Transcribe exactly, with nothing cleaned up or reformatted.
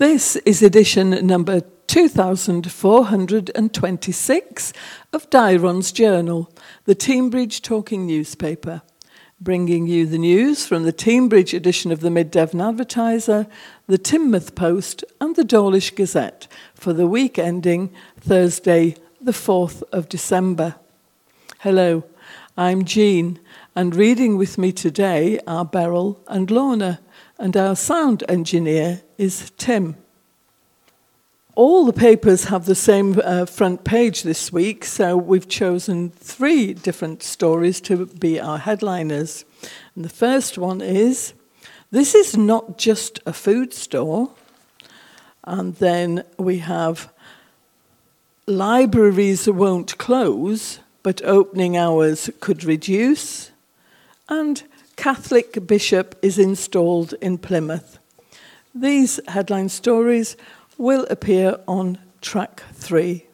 This is edition number two thousand four hundred twenty-six of Dairon's Journal, the Teignbridge talking newspaper, bringing you the news from the Teignbridge edition of the Mid Devon Advertiser, the Teignmouth Post and the Dawlish Gazette for the week ending Thursday, the fourth of December. Hello, I'm Jean, and reading with me today are Beryl and Lorna, and our sound engineer is Tim. All the papers have the same uh, front page this week, so we've chosen three different stories to be our headliners. And the first one is, this is not just a food store. And then we have, libraries won't close, but opening hours could reduce. And Catholic bishop is installed in Plymouth. These headline stories will appear on track three.